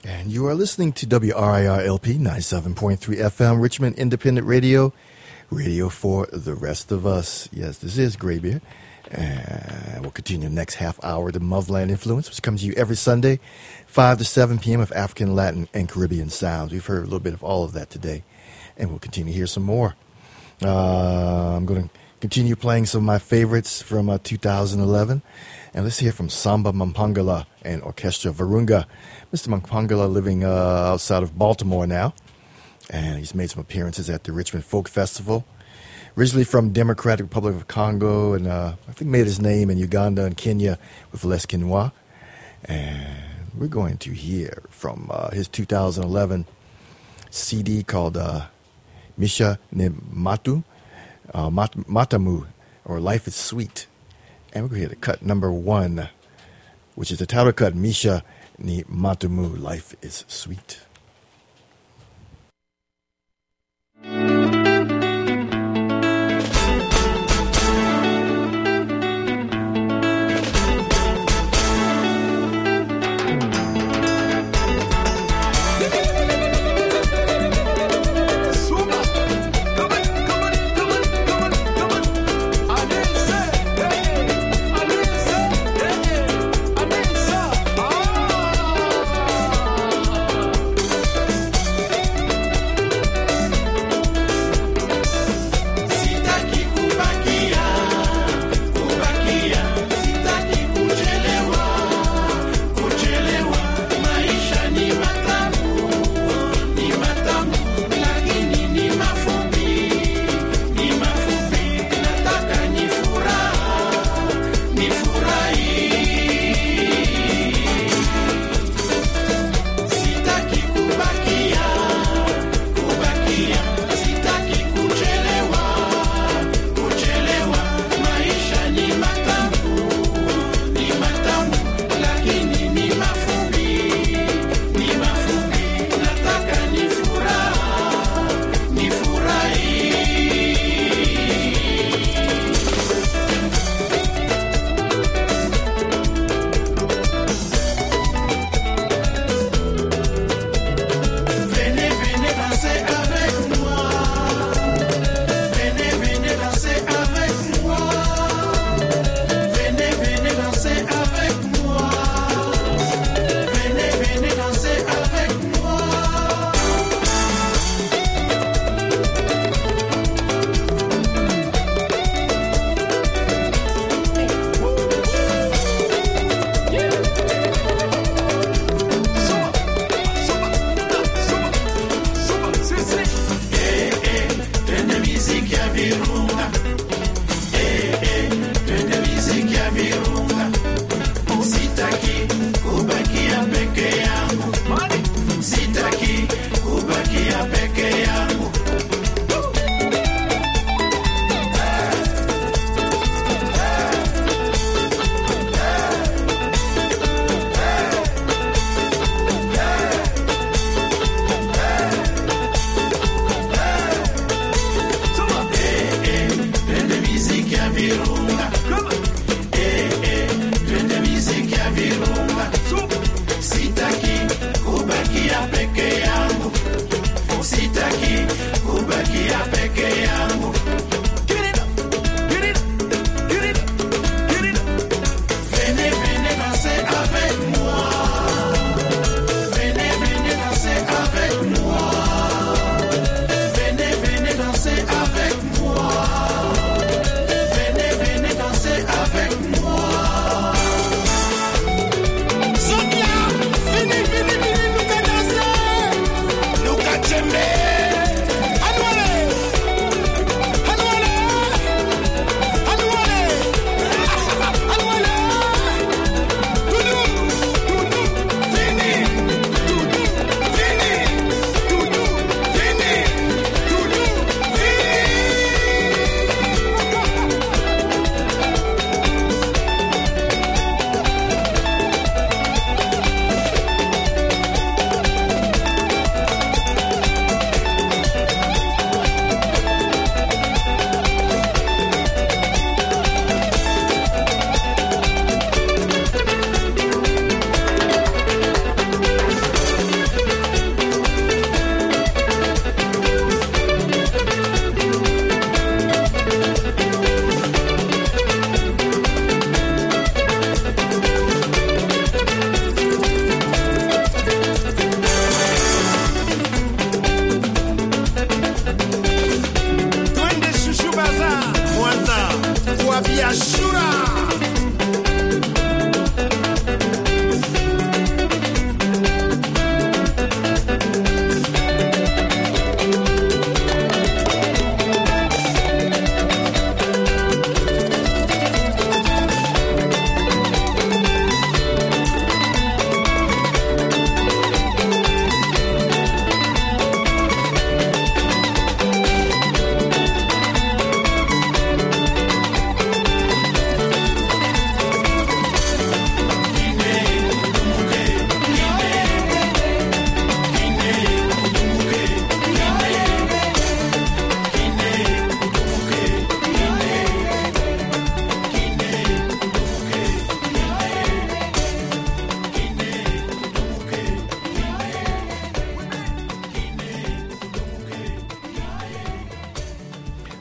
And you are listening to WRIR-LP 97.3 FM, Richmond Independent Radio, radio for the rest of us. Yes, this is Graybeard. And we'll continue the next half hour, the Motherland Influence, which comes to you every Sunday, 5 to 7 p.m. of African, Latin, and Caribbean sounds. We've heard a little bit of all of that today, and we'll continue to hear some more. I'm going to continue playing some of my favorites from 2011. And let's hear from Samba Mapangala and Orchestra Virunga. Mr. Mapangala living outside of Baltimore now. And he's made some appearances at the Richmond Folk Festival. Originally from Democratic Republic of Congo, and I think made his name in Uganda and Kenya with Les Quinois. And we're going to hear from his 2011 CD called Misha Ne Matamu, or Life is Sweet. And we're going to hear the cut number 1, which is the title cut, Misha Ni Matamu, Life is Sweet.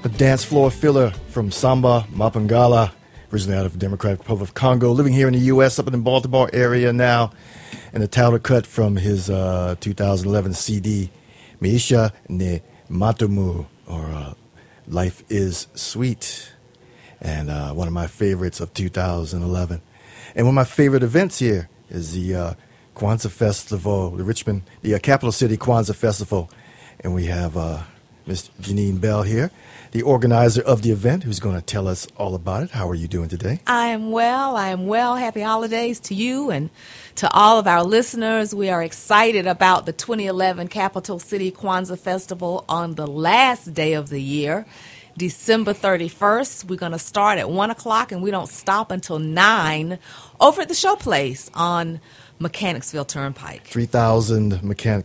A dance floor filler from Samba Mapangala, originally out of the Democratic Republic of Congo, living here in the U.S., up in the Baltimore area now. And a title cut from his 2011 CD, Maisha ne Matamu, or Life is Sweet. And one of my favorites of 2011. And one of my favorite events here is the Kwanzaa Festival, the Capital City Kwanzaa Festival. And we have Ms. Janine Bell here, the organizer of the event, who's going to tell us all about it. How are you doing today? I am well. Happy holidays to you and to all of our listeners. We are excited about the 2011 Capital City Kwanzaa Festival on the last day of the year, December 31st. We're going to start at 1 o'clock, and we don't stop until 9 over at the Showplace on Mechanicsville Turnpike. 3,000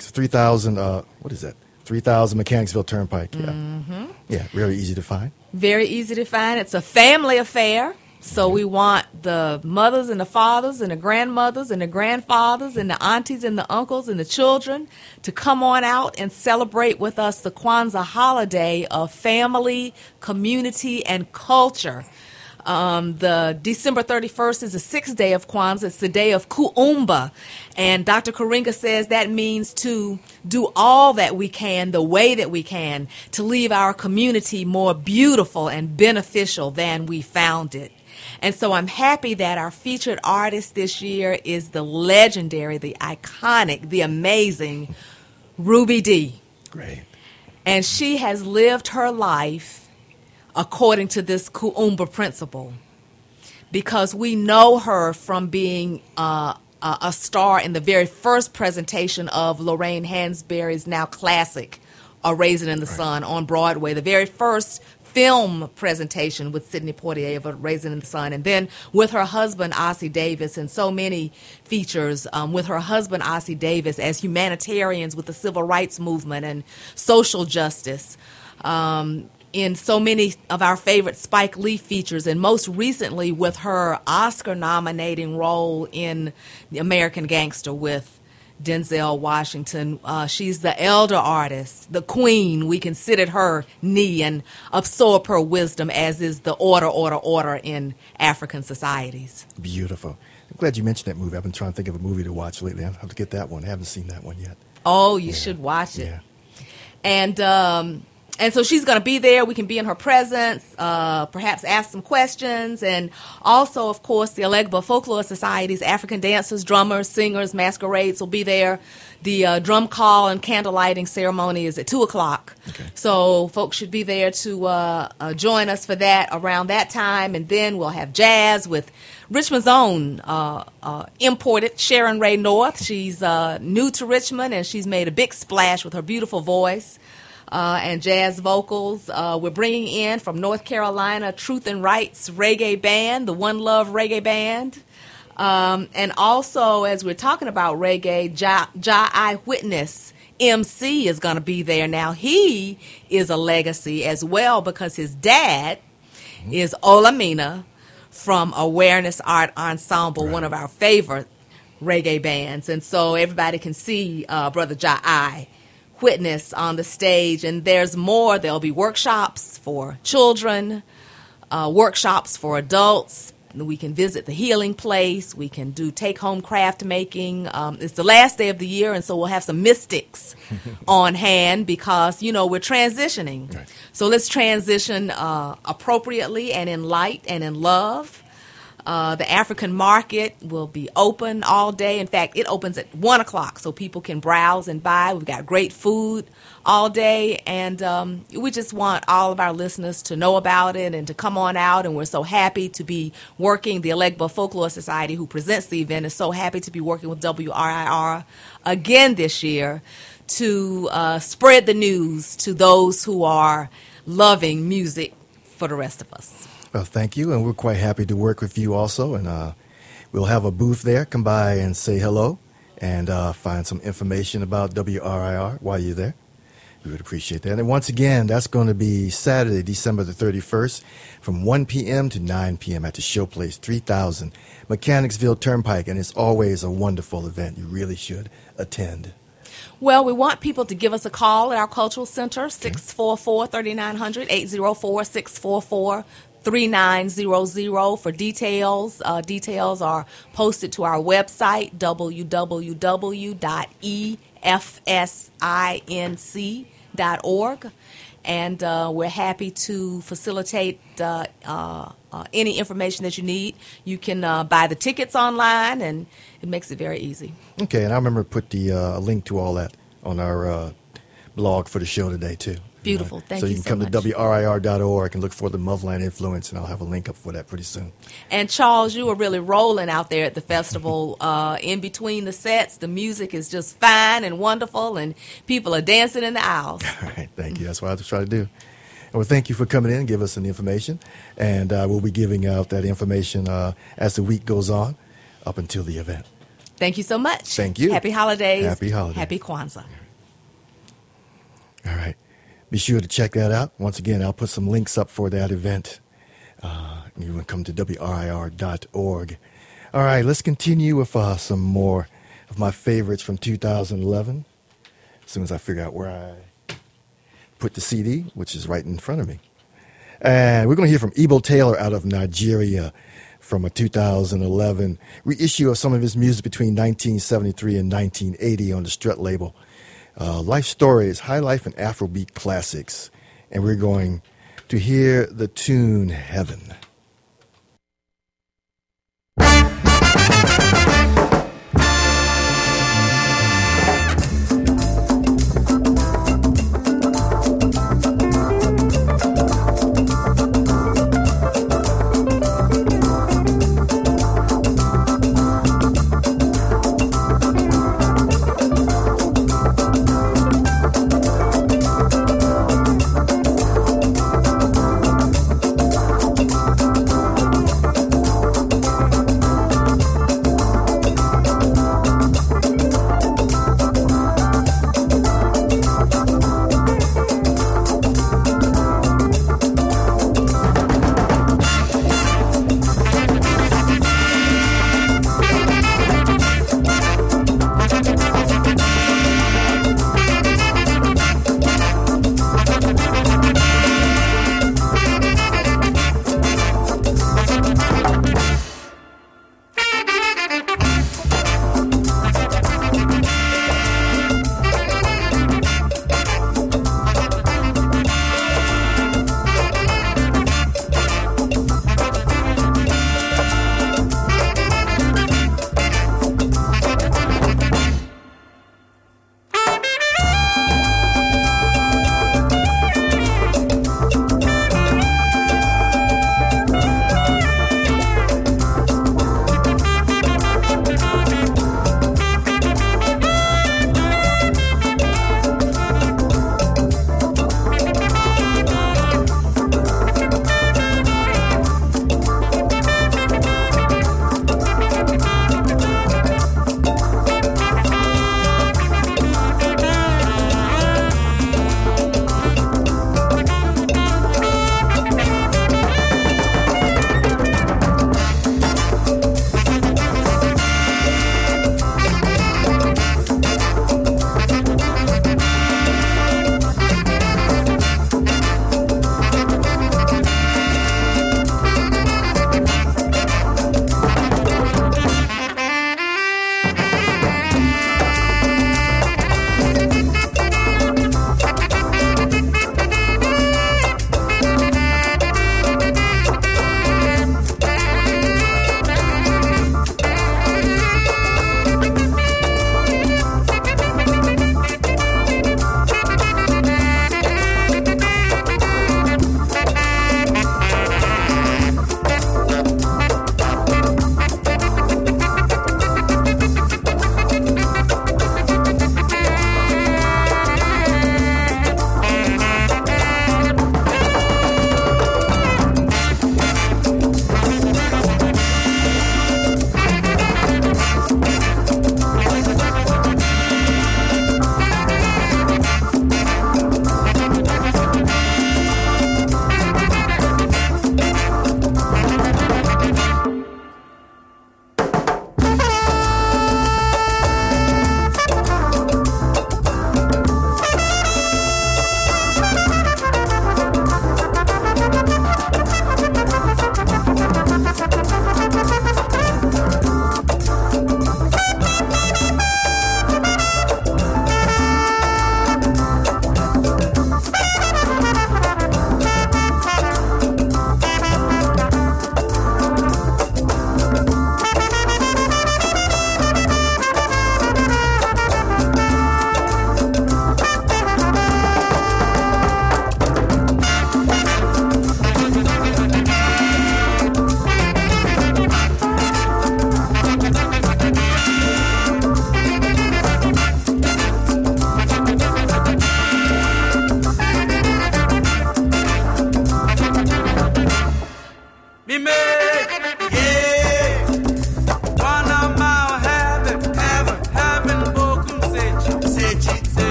Mechanicsville Turnpike. Yeah. Mm-hmm. Yeah, very easy to find. Very easy to find. It's a family affair. So we want the mothers and the fathers and the grandmothers and the grandfathers and the aunties and the uncles and the children to come on out and celebrate with us the Kwanzaa holiday of family, community, and culture. The December 31st is the 6th day of Kwanzaa. It's the day of Kuumba. And Dr. Karinga says that means to do all that we can, the way that we can, to leave our community more beautiful and beneficial than we found it. And so I'm happy that our featured artist this year is the legendary, the iconic, the amazing Ruby Dee. Great. And she has lived her life according to this Kuumba principle, because we know her from being a star in the very first presentation of Lorraine Hansberry's now classic, A Raisin in the Sun, on Broadway, the very first film presentation with Sidney Poitier of A Raisin in the Sun, and then with her husband, Ossie Davis, and so many features with her husband, Ossie Davis, as humanitarians with the civil rights movement and social justice. In so many of our favorite Spike Lee features, and most recently with her Oscar-nominating role in The American Gangster with Denzel Washington. She's the elder artist, the queen. We considered her knee and absorb her wisdom, as is the order in African societies. Beautiful. I'm glad you mentioned that movie. I've been trying to think of a movie to watch lately. I have to get that one. I haven't seen that one yet. Oh, you should watch it. Yeah. And so she's going to be there. We can be in her presence, perhaps ask some questions. And also, of course, the Alegba Folklore Society's African dancers, drummers, singers, masquerades will be there. The drum call and candle lighting ceremony is at 2 o'clock. Okay. So folks should be there to join us for that around that time. And then we'll have jazz with Richmond's own imported Sharon Ray North. She's new to Richmond, and she's made a big splash with her beautiful voice. And jazz vocals. We're bringing in from North Carolina Truth and Rights Reggae Band, the One Love Reggae Band. And also, as we're talking about reggae, Jah Witness MC is going to be there. Now, he is a legacy as well, because his dad is Olamina from Awareness Art Ensemble, one of our favorite reggae bands. And so everybody can see Brother Jah Witness on the stage, and there's more. There'll be workshops for children, workshops for adults. We can visit the healing place. We can do take-home craft making. It's the last day of the year, and so we'll have some mystics on hand, because, we're transitioning. Right. So let's transition appropriately and in light and in love. The African market will be open all day. In fact, it opens at 1 o'clock, so people can browse and buy. We've got great food all day, and we just want all of our listeners to know about it and to come on out. And we're so happy to be working. The Alegba Folklore Society, who presents the event, is so happy to be working with WRIR again this year to spread the news to those who are loving music for the rest of us. Well, thank you, and we're quite happy to work with you also, and we'll have a booth there. Come by and say hello and find some information about WRIR while you're there. We would appreciate that. And once again, that's going to be Saturday, December the 31st, from 1 p.m. to 9 p.m. at the Showplace, 3000 Mechanicsville Turnpike, and it's always a wonderful event. You really should attend. Well, we want people to give us a call at our cultural center, 644-3900, 804-644-3900 for details. Details are posted to our website, www.efsinc.org. And we're happy to facilitate any information that you need. You can buy the tickets online, and it makes it very easy. Okay, and I remember to put the link to all that on our blog for the show today, too. Beautiful. Thank you so much. So you can come to WRIR.org and look for the Motherland Influence, and I'll have a link up for that pretty soon. And Charles, you were really rolling out there at the festival. In between the sets, the music is just fine and wonderful, and people are dancing in the aisles. All right, thank you. That's what I try to do. Well, thank you for coming in and give us some information, and we'll be giving out that information as the week goes on up until the event. Thank you so much. Thank you. Happy holidays. Happy holidays. Happy Kwanzaa. All right. Be sure to check that out. Once again, I'll put some links up for that event. You can come to WRIR.org. All right, let's continue with some more of my favorites from 2011. As soon as I figure out where I put the CD, which is right in front of me. And we're going to hear from Ebo Taylor out of Nigeria from a 2011 reissue of some of his music between 1973 and 1980 on the Strut label. Life Stories, High Life and Afrobeat Classics. And we're going to hear the tune Heaven.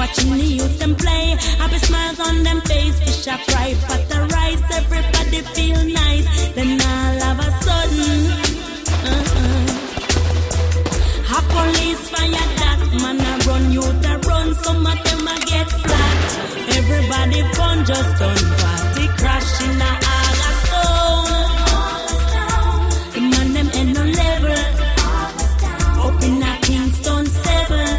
watching the youth them play. Happy smiles on them face, fish a fry, pot a rice, everybody feel nice. Then all of a sudden, a police fire that man a run, youth a run, some of them a get flat. Everybody fun just done, party crash in a Augustone. The man them in no level, up in a Kingston 7.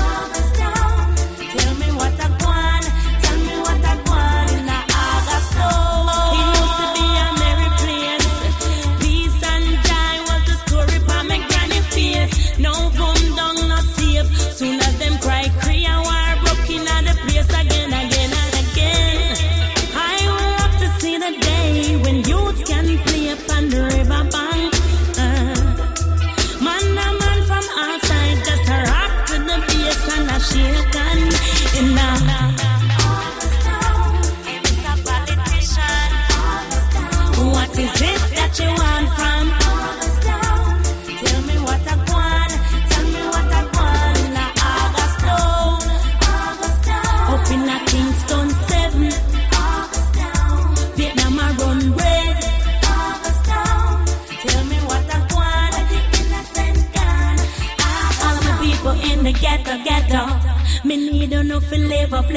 Tell me what I want, tell me what I want in a Augustone. It used to be a merry place, peace and joy was the story by my granny face. No boom down, no safe, soon as them cry, Korea war broke in the place again. I will love to see the day when youth can play upon the river bank. Man from outside just a rock to the bass and a shaken in the Augustone. It's a politician. What is it that you want from Augustone? Tell me what I want, tell me what I want in the Augustone. Up in a Kingston 7. Vietnam a run red. Tell me what I want, the innocent gun. All my people in the ghetto. Me need enough to live up.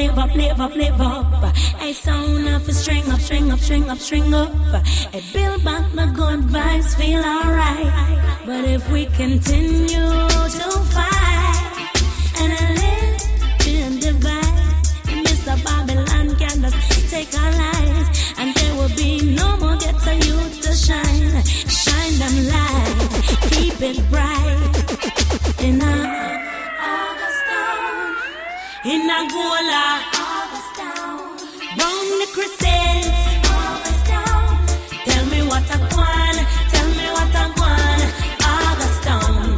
I sound enough to string up. I build back my good vibes, feel alright. But if we continue to fight and I live in divide, Mr. Babylon can just take our lives, and there will be no more ghetto youth to shine. Shine them light, keep it bright. In a Augustone, in Angola, Augustone, round the crusade, Augustone. Tell me what I want, tell me what I want, Augustone,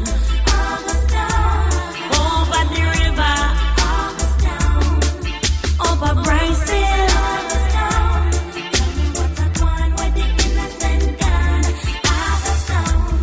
over the river, Augustone, over Bryson, Augustone. Tell me what I want, where the innocent gun, Augustone.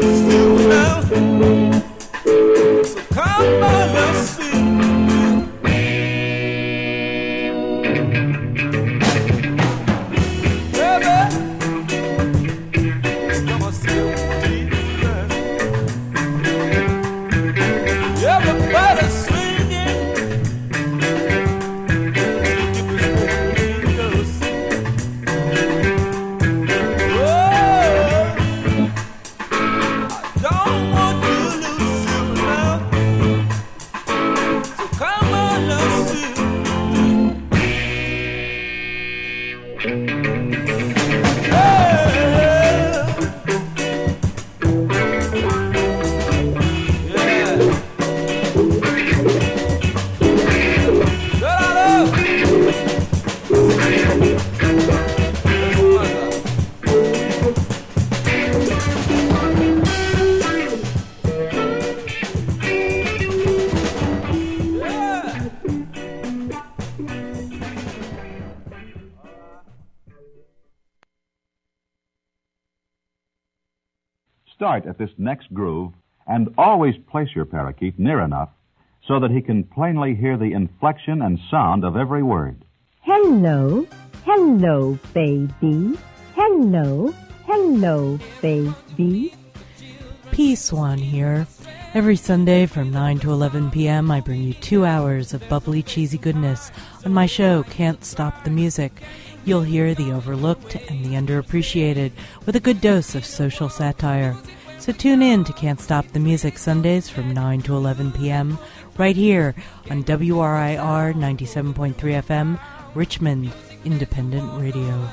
Start at this next groove and always place your parakeet near enough so that he can plainly hear the inflection and sound of every word. Hello, hello, baby. Hello, hello, baby. Peace One here. Every Sunday from 9 to 11 p.m. I bring you 2 hours of bubbly, cheesy goodness on my show, Can't Stop the Music. You'll hear the overlooked and the underappreciated with a good dose of social satire. So tune in to Can't Stop the Music Sundays from 9 to 11 p.m. right here on WRIR 97.3 FM, Richmond Independent Radio.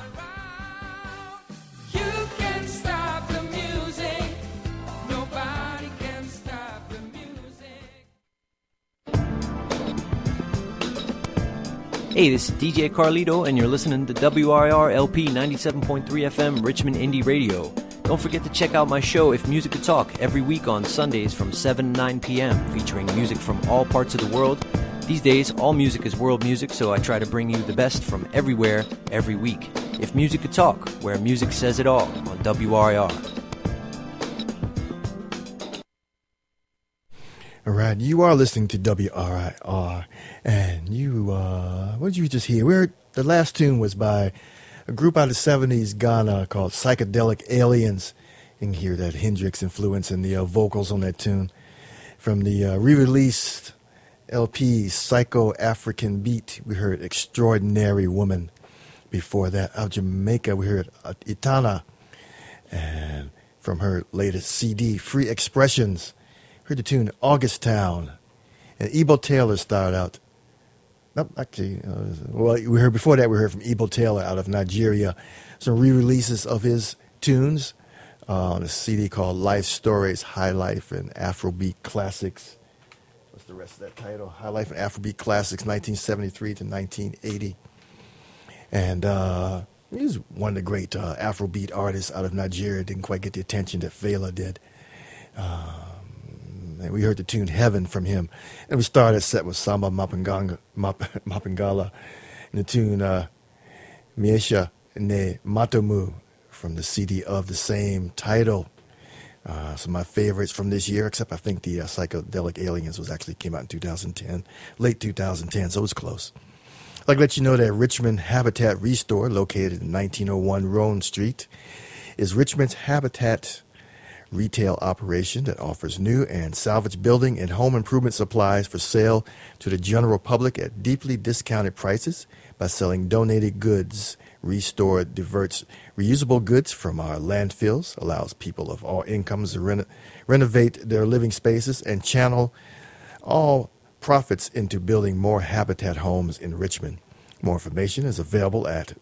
Hey, this is DJ Carlito, and you're listening to WRIR LP 97.3 FM Richmond Indie Radio. Don't forget to check out my show, If Music Could Talk, every week on Sundays from 7 to 9 p.m., featuring music from all parts of the world. These days, all music is world music, so I try to bring you the best from everywhere, every week. If Music Could Talk, where music says it all, on WRIR. All right, you are listening to WRIR, and you, what did you just hear? The last tune was by a group out of the 70s, Ghana, called Psychedelic Aliens. You can hear that Hendrix influence in the vocals on that tune. From the re-released LP, Psycho-African Beat, we heard Extraordinary Woman. Before that, out of Jamaica, we heard Itana. And from her latest CD, Free Expressions, heard the tune August Town. And Ebo Taylor started out. Nope, actually, we heard before that, we heard from Ebo Taylor out of Nigeria. Some re-releases of his tunes on a CD called Life Stories, High Life and Afrobeat Classics. What's the rest of that title? High Life and Afrobeat Classics, 1973 to 1980. And he's one of the great Afrobeat artists out of Nigeria. Didn't quite get the attention that Fela did. And we heard the tune Heaven from him. And we started set with Samba Mapangala and the tune Miesha Ne Matomu from the CD of the same title. Some of my favorites from this year, except I think the Psychedelic Aliens came out in 2010, late 2010, so it was close. I'd like to let you know that Richmond Habitat Restore, located in 1901 Roan Street, is Richmond's Habitat retail operation that offers new and salvage building and home improvement supplies for sale to the general public at deeply discounted prices by selling donated goods. Restore diverts reusable goods from our landfills, allows people of all incomes to renovate their living spaces, and channel all profits into building more Habitat homes in Richmond. More information is available at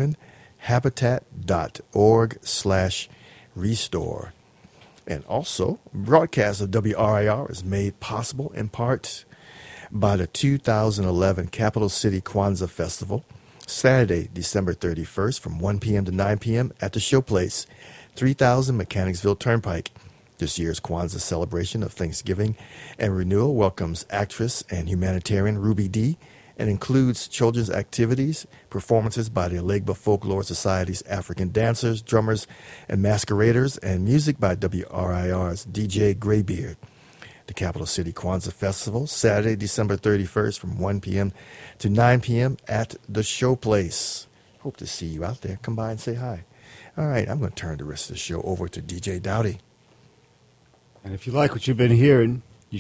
richmondhabitat.org/restore. And also, broadcast of WRIR is made possible in part by the 2011 Capital City Kwanzaa Festival, Saturday, December 31st from 1 p.m. to 9 p.m. at the Showplace, 3000 Mechanicsville Turnpike. This year's Kwanzaa celebration of Thanksgiving and renewal welcomes actress and humanitarian Ruby Dee and includes children's activities, performances by the Alegba Folklore Society's African dancers, drummers, and masqueraders, and music by WRIR's DJ Graybeard. The Capital City Kwanzaa Festival, Saturday, December 31st from 1 p.m. to 9 p.m. at the Showplace. Hope to see you out there. Come by and say hi. All right, I'm going to turn the rest of the show over to DJ Dowdy. And if you like what you've been hearing, the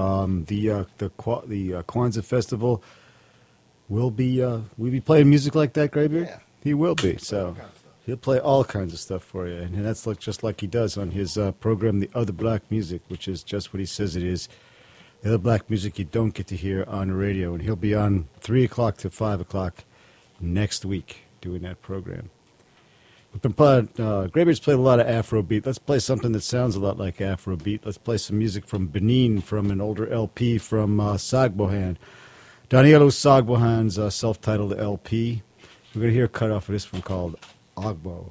Kwanzaa Festival we'll be playing music like that, Graybeard? Yeah. He will be. So he'll play all kinds of stuff for you. And that's just like he does on his program, The Other Black Music, which is just what he says it is. The other black music you don't get to hear on the radio. And he'll be on 3 o'clock to 5 o'clock next week doing that program. Graybeard's played a lot of Afrobeat. Let's play something that sounds a lot like Afrobeat. Let's play some music from Benin, from an older LP from Sagbohan. Danielo Sagbohan's self-titled LP. We're going to hear a cut off of this one called Agbo.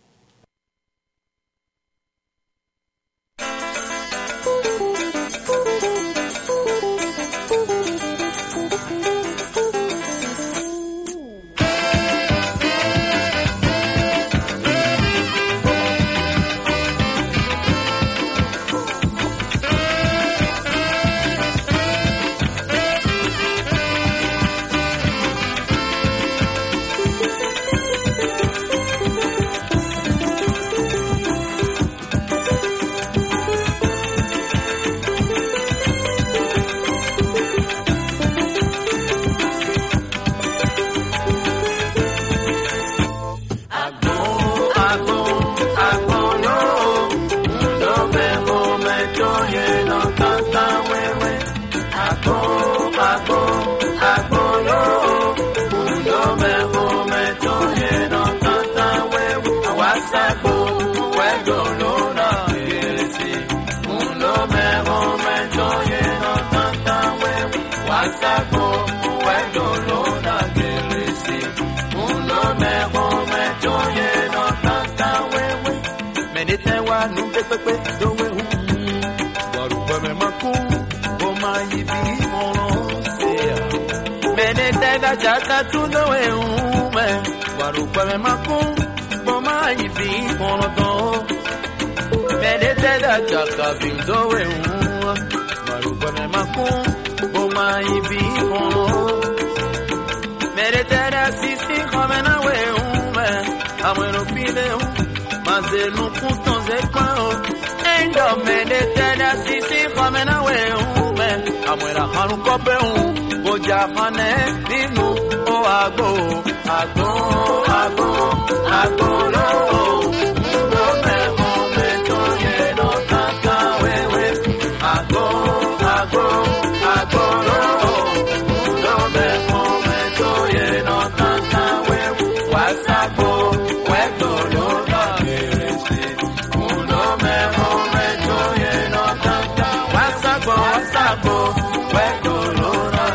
Jaka tudo ume warupa me makum boma ifi konoto medete da jaka bindo warupa me makum boma ifi kono medete da sisi komena ume amero fide mazelu kutonze kwao endo medete da sisi komena ume amera hanu kope Oja fane ninu o agbo agbo agbo agbo lo ndo me mo me to ye no tata wewe agbo agbo agbo lo ndo me mo me to ye no tata wewe wasabo weto lo na keresi ndo me mo me to ye no tata wasabo weto lo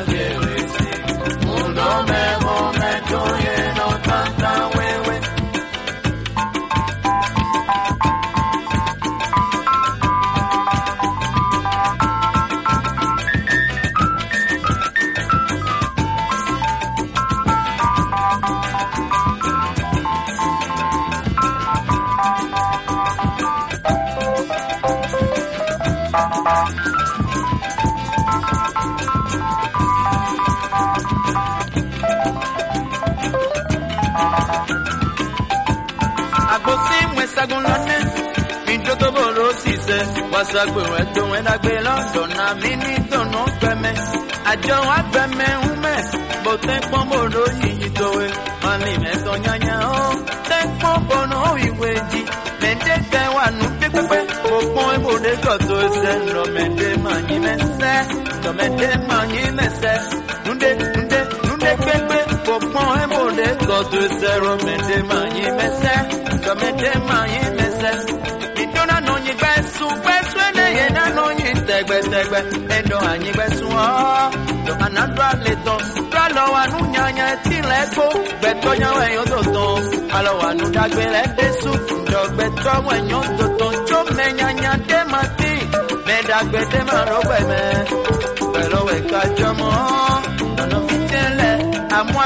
Wasagbe weto wena gbe London na mini dono gbeme ajo wa gbeme ume bo te pombo do yi towe mani me to nyanya o te pombo no iweji mende te wa nu pepepe o pon e bo de goto se no mende mani mese to mende mani mese nunde pepe o pon e bo de goto se ro mende mani mese to mende mani mese idona no nyi besu yena no nyi tegbe endo anyi besu o do anadra leto lo anu nyanya ti lepo beto nya we yo toto alo anu dagbe le desu do beto we yo toto cho me nyanya de mati me dagbe de ma ro gbe me pero we ka jomo no fitele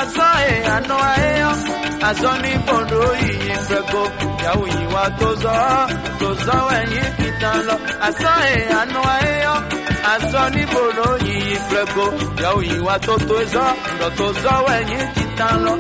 azoe anoaeo azoni bondo yi frego ya uyi wa tozo enyi kitalo azoe anoaeo azoni bondo yi frego ya uyi wa tozo enyi kitalo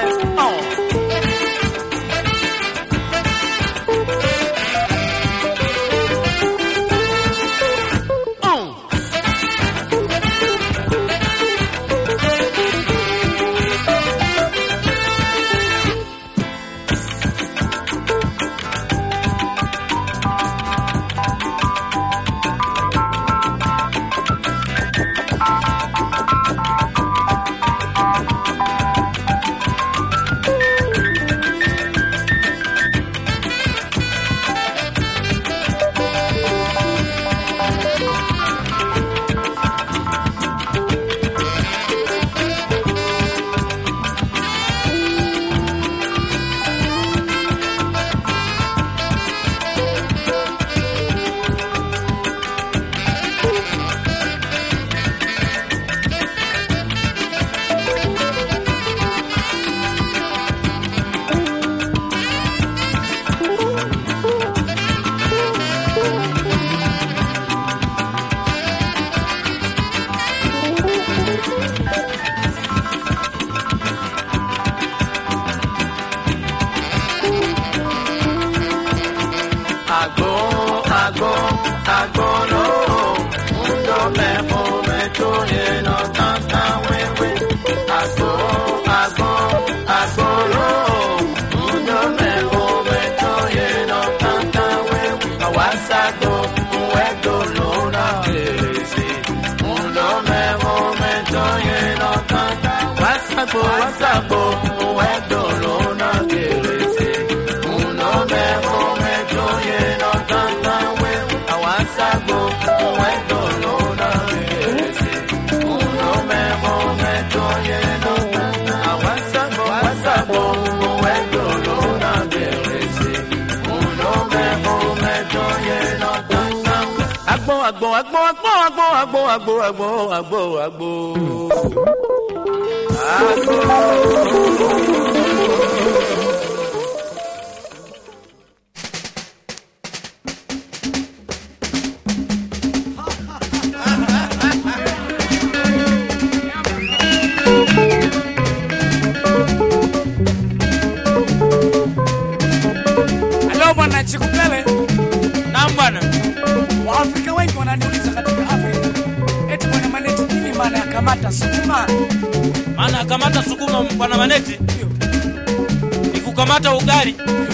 Kukamata ugali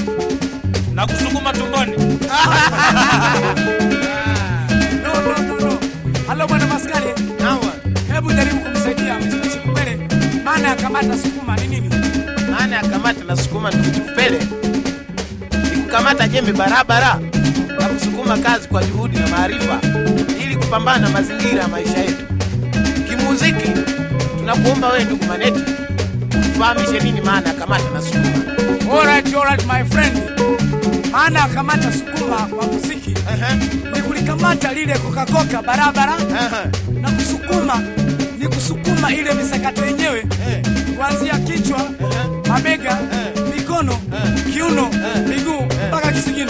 na kusukuma tumboni. No. Halo bwana Maskari. Nawa. Hebu jaribu kumsaidia Mr. Chikupele. Maana ya kamata sukuma ni nini? Maana ya kamata na sukuma ni Chikupele. Ni kukamata jembe barabara na kusukuma kazi kwa juhudi na maarifa ili kupambana na mazingira ya maisha yetu. Kimuziki tunakuomba wewe ndugu Maneti ufahamishe nini maana ya kamata na sukuma. Alright my friend. Maana ya kamata sukuma kwa muziki ni kulikamata lile koka barabara na kusukuma ni kusukuma ile misakato yenyewe kuanzia kichwa, mabega, mikono, kiuno, miguu mpaka kisigino.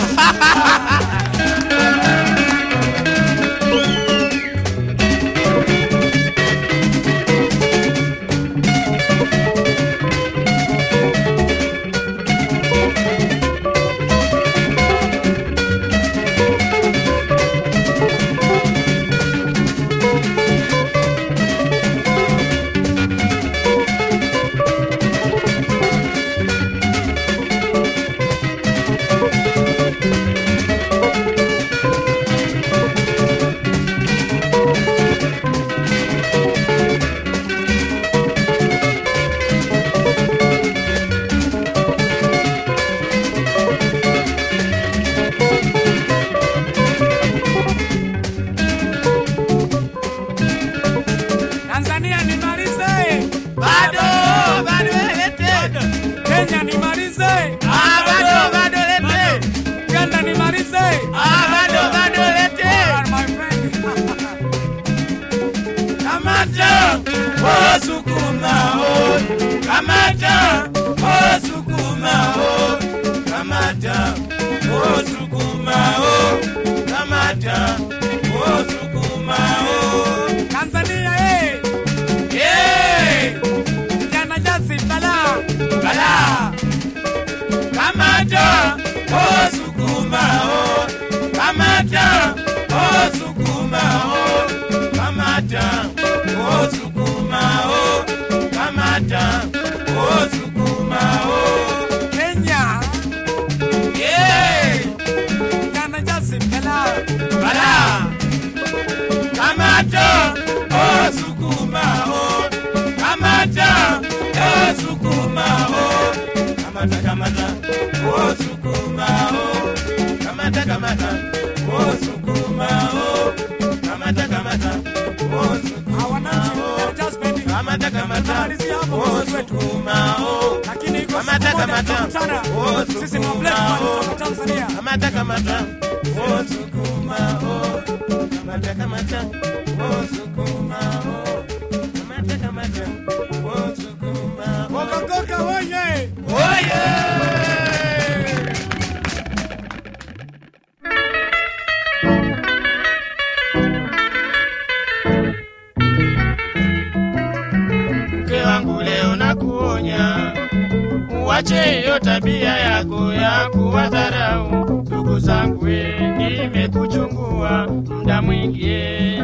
sukuma oh, kamata oh sukuma oh. Tanzania Kijana Jasi bala kamata oh sukuma oh, kamata oh sukuma oh, kamata oh sukuma oh, kamata oh sukuma oh. Kenya Kijana Jasi bala kamata oh sukuma oh, kamata oh sukuma oh, kamata oh sukuma oh, kamata oh sukuma oh, kamata oh sukuma oh, kamata oh sukuma oh, lakini iko kamata oh sisi ni sukuma black oh, Tanzania kamata oh sukuma oh, kamata oh sukuma oh, kamata oh sukuma oh. Coca-Cola oye Mke wangu leo nakuonya, uache hiyo tabia yako ya kuwadharau ndugu zangu, nimekuchungua muda mwingi.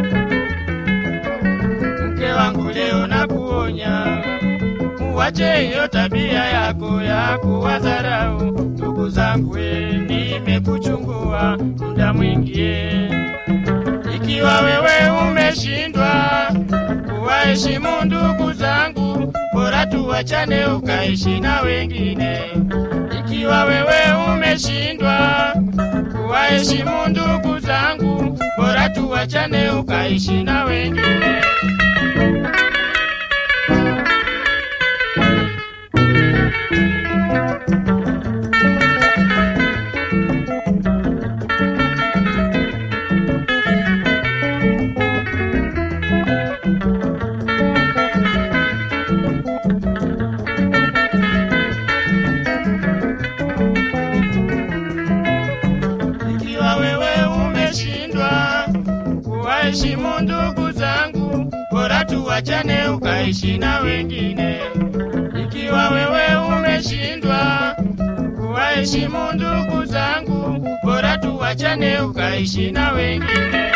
Mke wangu leo nakuonya, uache hiyo tabia yako ya kuwadharau ndugu zangu, nimekuchungua muda mwingi. Ikiwa wewe umeshindwa kuwaheshimu ndugu zangu, bora tuachane ukaishi na wengine. Ikiwa wewe umeshindwa kuwaheshimu ndugu zangu, bora tuachane ukaishi na wengine. Ikiwa wewe umeshindwa kuwaheshimu ndugu zangu, bora tuachane ukaishi na wengine. Ikiwa wewe umeshindwa kuwaheshimu ndugu zangu, bora tuachane ukaishi na wengine.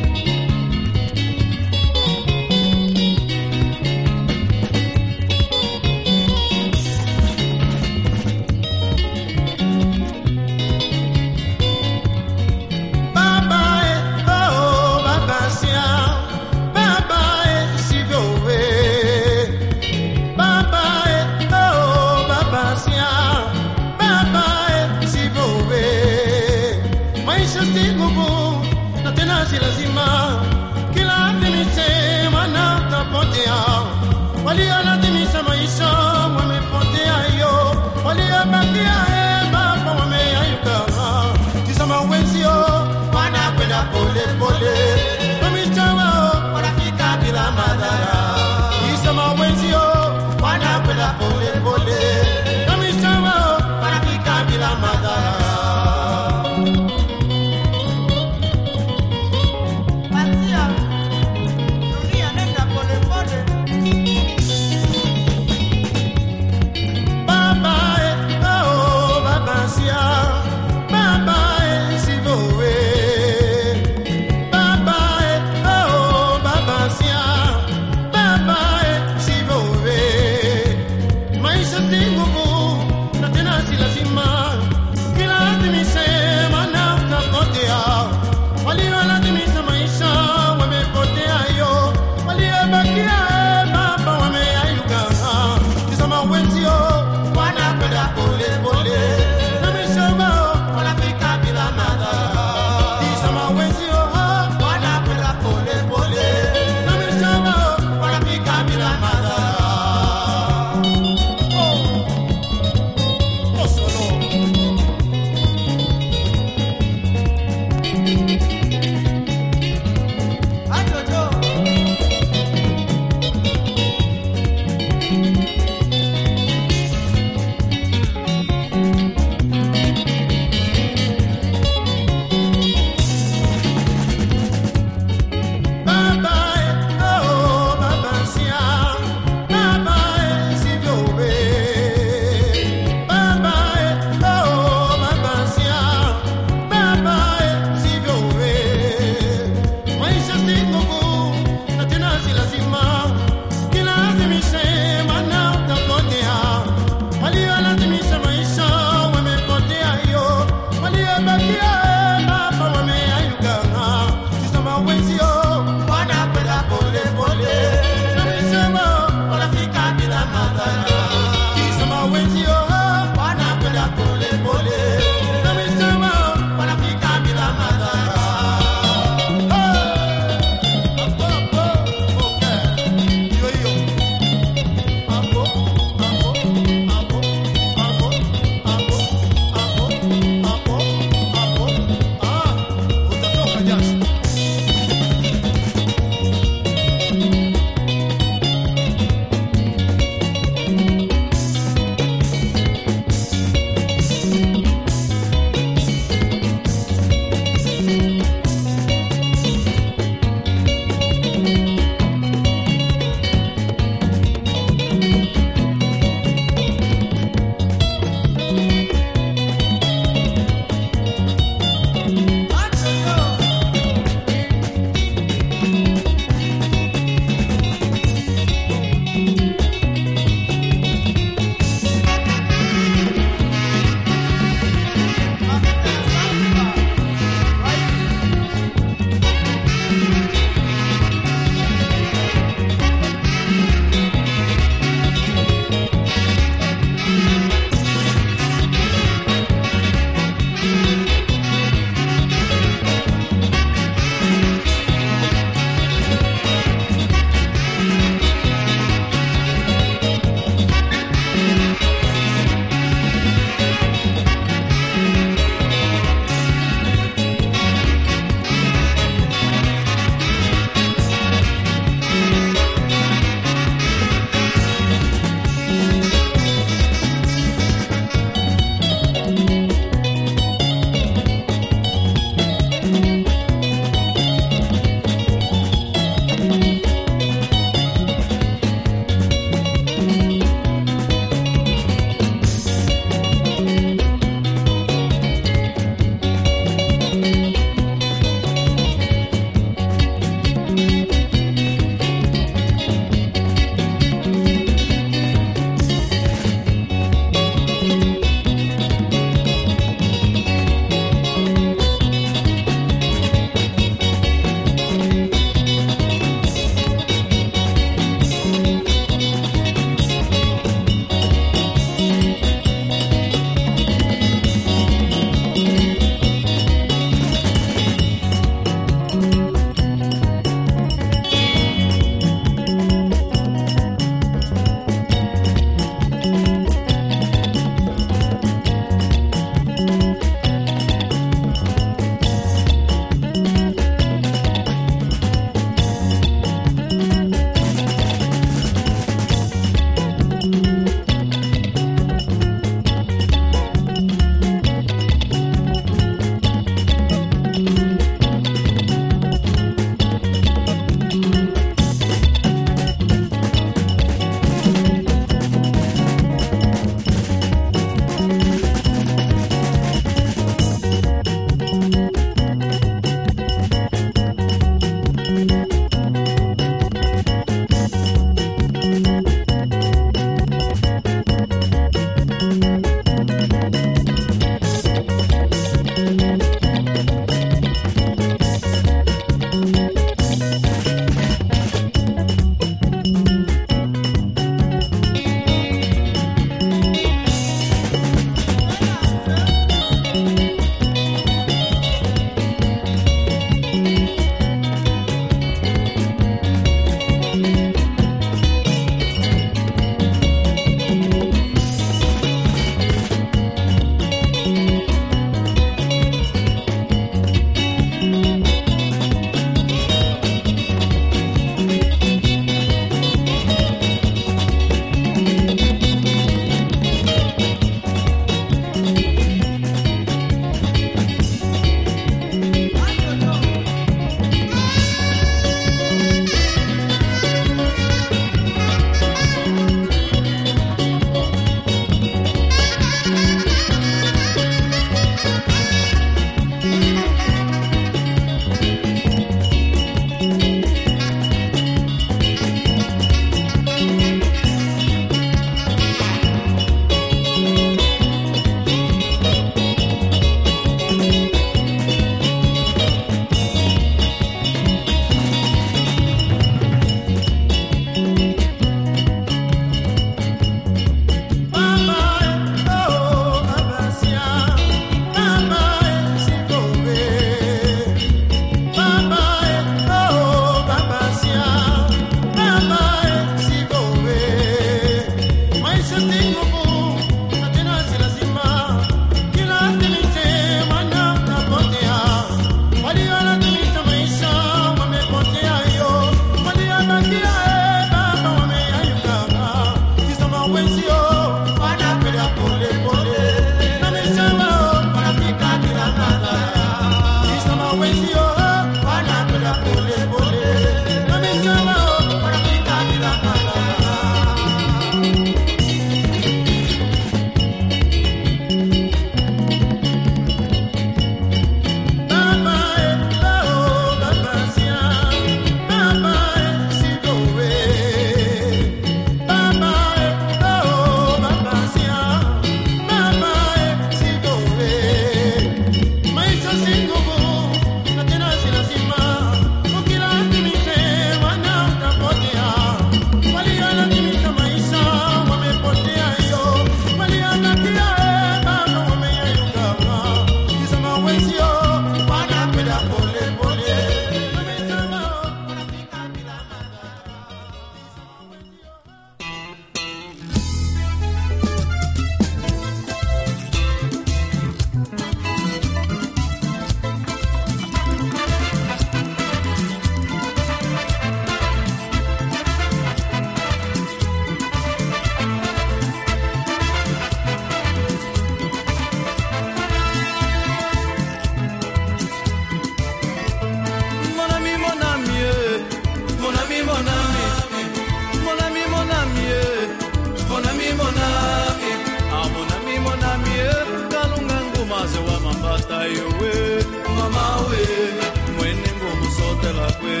yowe mama we mwene ngomsotela kwe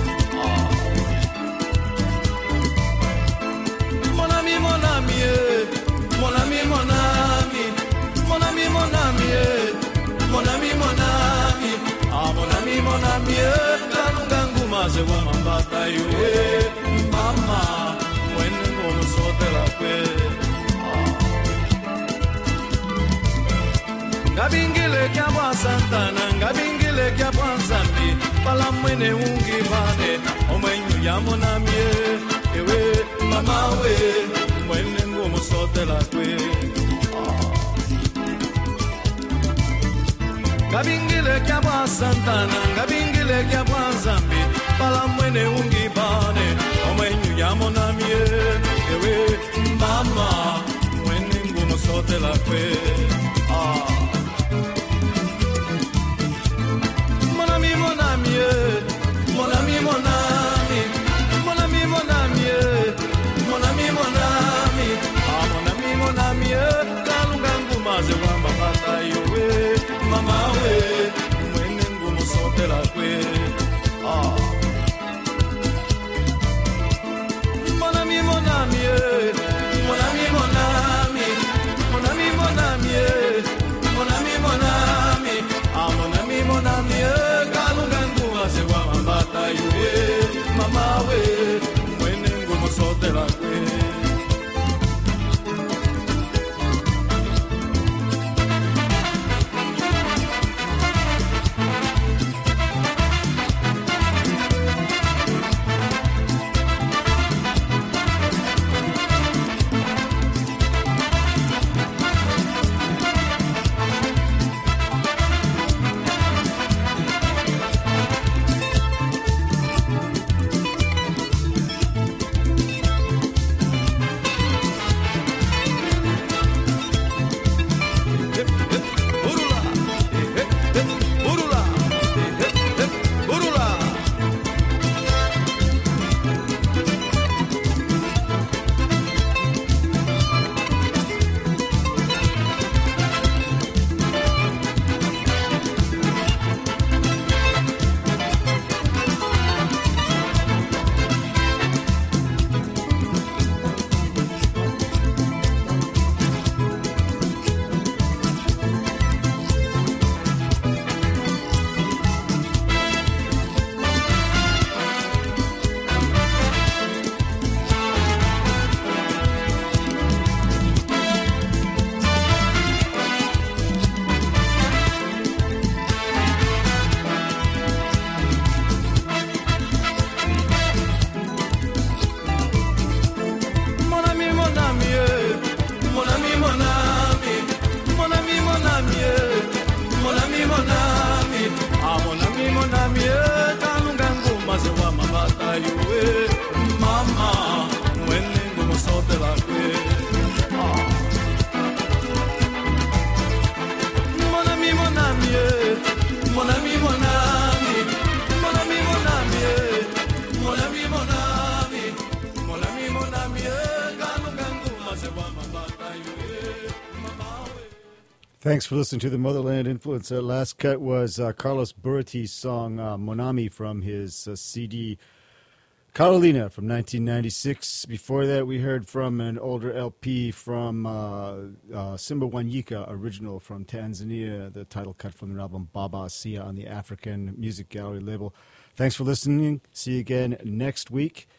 mon ami mon ami mon ami mon ami mon ami mon ami mon ami mon ami mon ami mon ami kalunga nguma se wa mambata yowe mama mwene ngomsotela kwe ngabingile kya bwa santana ngabingile kya bwa nzambi pala mwene ungi bane omwenyu ya monamie ewe mama we mwene ngumu sote la kwe ngabingile kya bwa santana ngabingile kya bwa nzambi pala mwene ungi bane omwenyu ya monamie ewe mama mwene ngumu sote la kwe mon ami mon ami mon ami mon ami mon ami mon ami mon ami mon ami mon ami mon ami kalunga nguma ze wamba pata yowe mama we mwene ngumu sote la kwe mon ami mon ami mon ami mon ami mon ami mon ami mon ami mon ami mon ami mon ami kalunga nguma se wa mambata yowe mama we mwene ngumu sote la kwe Thanks for listening to the Motherland Influence. Last cut was Carlos Buriti's song Monami from his CD Carolina from 1996. Before that, we heard from an older LP from Simba Wanyika, original from Tanzania, the title cut from their album Baba Sia on the African Music Gallery label. Thanks for listening. See you again next week.